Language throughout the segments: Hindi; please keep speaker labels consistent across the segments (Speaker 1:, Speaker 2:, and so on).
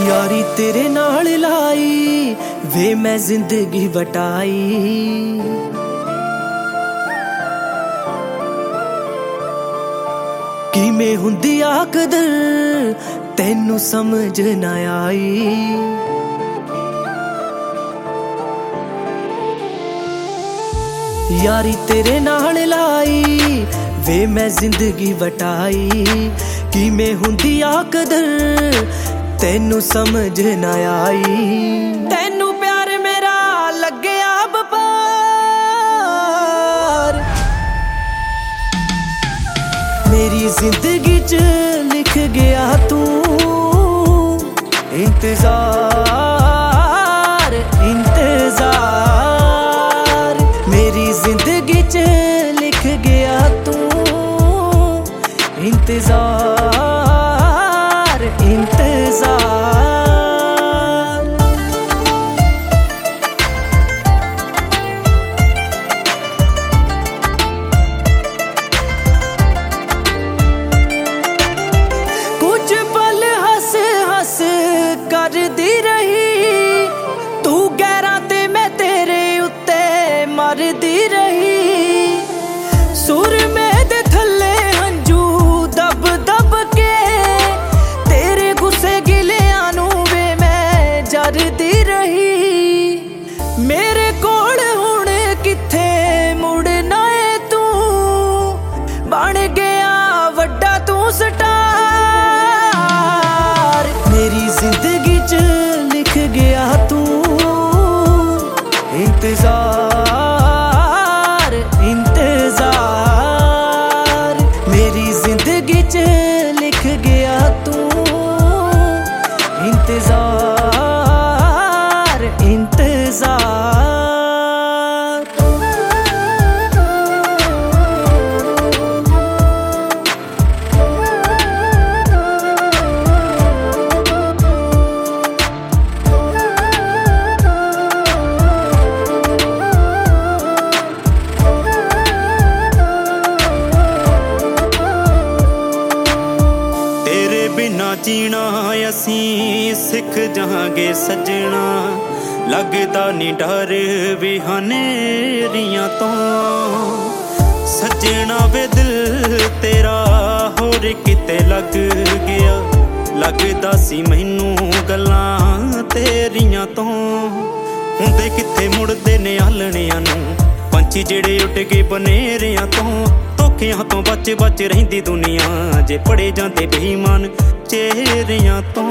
Speaker 1: यारी तेरे नाल लाई वे मैं जिंदगी वटाई। किवें हुंदी आ कदर तैनू समझ ना आई। यारी तेरे नाल लाई वे मैं जिंदगी वटाई। किवें हुंदी आ कदर तैनू समझ ना आई। तैनू प्यार मेरा लग्या बपार, मेरी जिंदगी च लिख गया तू इंतजार इंतजार। मेरी जिंदगी च लिख गया तू इंतजार इंतजार। कुछ पल हंस हंस कर दी रही तू, गैरा ते मैं तेरे उत्ते मर दी रही। सुर में दे थल्ले हंजू दब दब के तेरे गुस्से गिलियां नू वे मैं जरदी रही। मेरे कोल हुण किथे मुड़ना है तू, बन गया वड्डा तू स्टार। मेरी जिंदगी च लिख गया तू इंतजार इंतजार। मेरी जिंदगी च लिख गया तू इंतजार इंतजार।
Speaker 2: बिना जीना असीं सिख जांगे सजना, लगदा नी डर भी हनेरियां तो। सजना वे दिल तेरा होर किते लग गया, लगदा सी मैनू गल्लां तेरियां तो। हुंदे किथे मुड़दे ने आलणियां नू पंछी जेड़े उड़ के बनेरियां तो। धोखियां तो बच बच रहिंदी दुनिया जे पड़े जांदे बेईमान चेहरियां तो।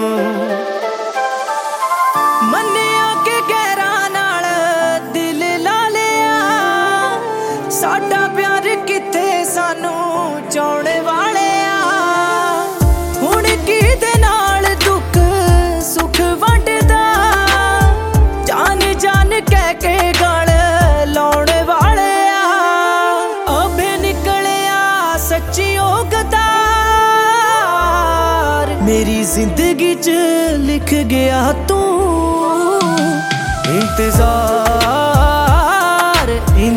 Speaker 1: मन्निया के गैरा नाल दिल ला लिया, साडा प्यार किथे सानू चाहणे वाले आ। हुण किहदे नाल दुख सुख वंडदा, जान जान कह के गल लाउणे वाले आ। अबे निकलिया सच्ची ओ गद्दार, मेरी जिंदगी च लिख गया तू इंतजार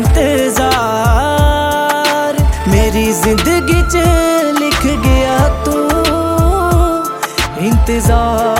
Speaker 1: इंतजार। मेरी जिंदगी च लिख गया तू इंतजार।